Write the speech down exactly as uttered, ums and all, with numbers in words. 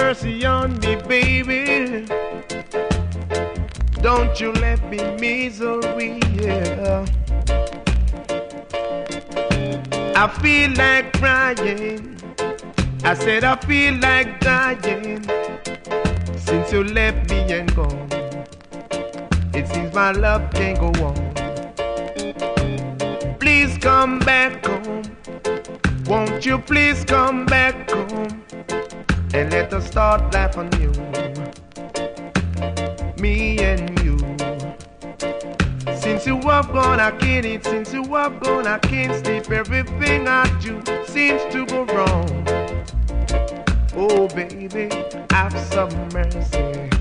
mercy on me, baby. Don't you let me misery, yeah. I feel like crying. I said I feel like dying. Since you left me and gone, it seems my love can't go on. Please come back home. Won't you please come back home and let us start life anew, me and you. Since you have gone, I can't eat. Since you have gone, I can't sleep. Everything I do seems to go wrong. Oh, baby, have some mercy.